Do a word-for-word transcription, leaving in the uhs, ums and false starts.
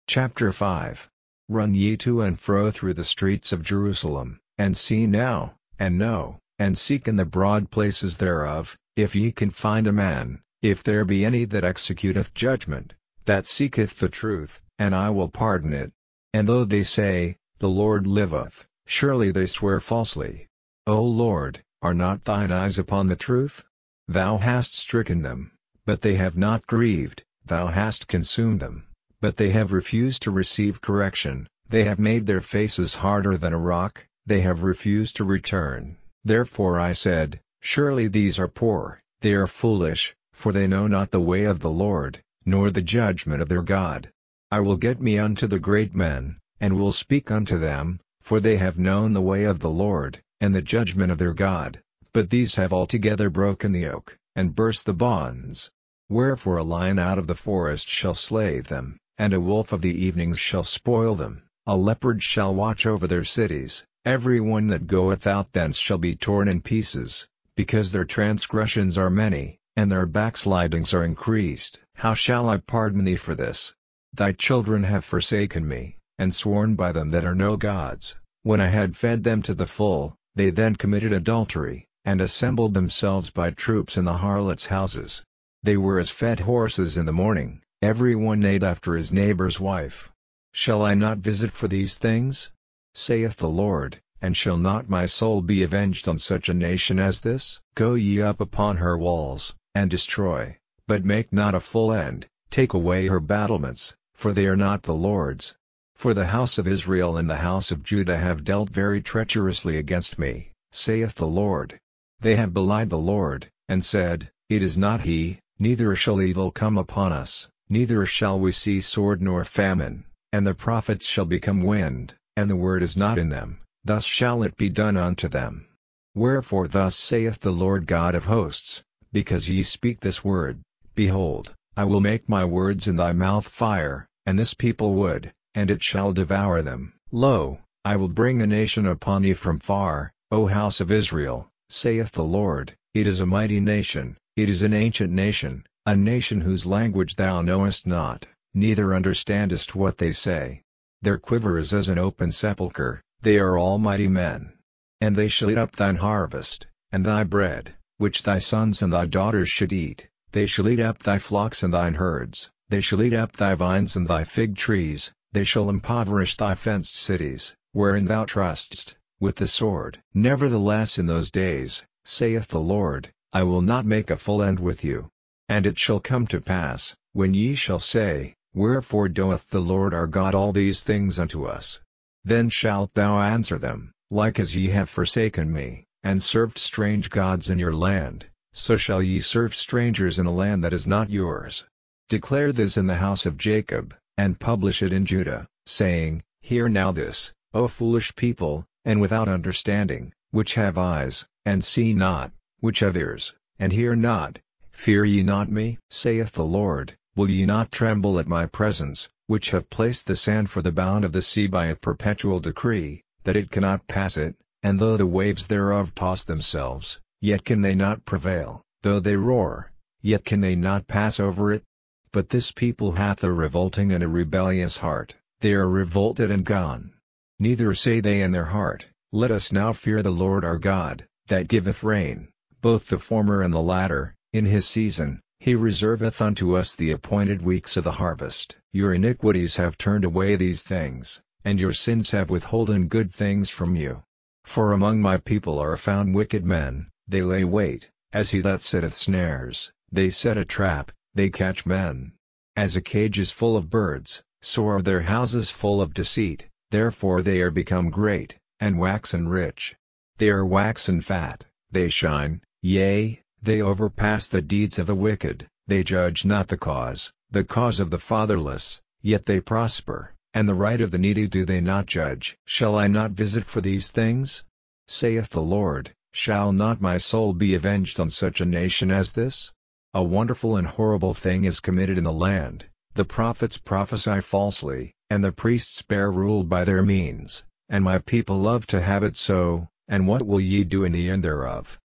Chapter five. Run ye to and fro through the streets of Jerusalem, and see now, and know, and seek in the broad places thereof, if ye can find a man, if there be any that executeth judgment, that seeketh the truth, and I will pardon it. And though they say, The Lord liveth, surely they swear falsely. O Lord, are not thine eyes upon the truth? Thou hast stricken them, but they have not grieved, thou hast consumed them, but they have refused to receive correction, they have made their faces harder than a rock, they have refused to return. Therefore I said, Surely these are poor, they are foolish, for they know not the way of the Lord, nor the judgment of their God. I will get me unto the great men, and will speak unto them, for they have known the way of the Lord, and the judgment of their God, but these have altogether broken the yoke, and burst the bonds. Wherefore a lion out of the forest shall slay them, and a wolf of the evenings shall spoil them, a leopard shall watch over their cities, every one that goeth out thence shall be torn in pieces, because their transgressions are many, and their backslidings are increased. How shall I pardon thee for this? Thy children have forsaken me, and sworn by them that are no gods. When I had fed them to the full, they then committed adultery, and assembled themselves by troops in the harlots' houses. They were as fed horses in the morning, every one neighed after his neighbor's wife. Shall I not visit for these things? Saith the Lord, and shall not my soul be avenged on such a nation as this? Go ye up upon her walls, and destroy, but make not a full end, take away her battlements, for they are not the Lord's. For the house of Israel and the house of Judah have dealt very treacherously against me, saith the Lord. They have belied the Lord, and said, It is not he, neither shall evil come upon us, neither shall we see sword nor famine, and the prophets shall become wind, and the word is not in them, thus shall it be done unto them. Wherefore thus saith the Lord God of hosts, because ye speak this word, behold, I will make my words in thy mouth fire, and this people wood, and it shall devour them. Lo, I will bring a nation upon you from far, O house of Israel, saith the Lord, it is a mighty nation, it is an ancient nation, a nation whose language thou knowest not, neither understandest what they say. Their quiver is as an open sepulchre, they are all mighty men. And they shall eat up thine harvest, and thy bread, which thy sons and thy daughters should eat, they shall eat up thy flocks and thine herds, they shall eat up thy vines and thy fig trees, they shall impoverish thy fenced cities, wherein thou trustest, with the sword. Nevertheless in those days, saith the Lord, I will not make a full end with you. And it shall come to pass, when ye shall say, Wherefore doeth the Lord our God all these things unto us? Then shalt thou answer them, Like as ye have forsaken me, and served strange gods in your land, so shall ye serve strangers in a land that is not yours. Declare this in the house of Jacob, and publish it in Judah, saying, Hear now this, O foolish people, and without understanding, which have eyes, and see not, which have ears, and hear not. Fear ye not me, saith the Lord, will ye not tremble at my presence, which have placed the sand for the bound of the sea by a perpetual decree, that it cannot pass it, and though the waves thereof toss themselves, yet can they not prevail, though they roar, yet can they not pass over it? But this people hath a revolting and a rebellious heart, they are revolted and gone. Neither say they in their heart, Let us now fear the Lord our God, that giveth rain, both the former and the latter, in his season, he reserveth unto us the appointed weeks of the harvest. Your iniquities have turned away these things, and your sins have withholden good things from you. For among my people are found wicked men, they lay wait, as he that setteth snares, they set a trap, they catch men. As a cage is full of birds, so are their houses full of deceit, therefore they are become great, and waxen rich. They are waxen fat, they shine, yea, they overpass the deeds of the wicked, they judge not the cause, the cause of the fatherless, yet they prosper, and the right of the needy do they not judge. Shall I not visit for these things? Saith the Lord, shall not my soul be avenged on such a nation as this? A wonderful and horrible thing is committed in the land, the prophets prophesy falsely, and the priests bear rule by their means, and my people love to have it so, and what will ye do in the end thereof?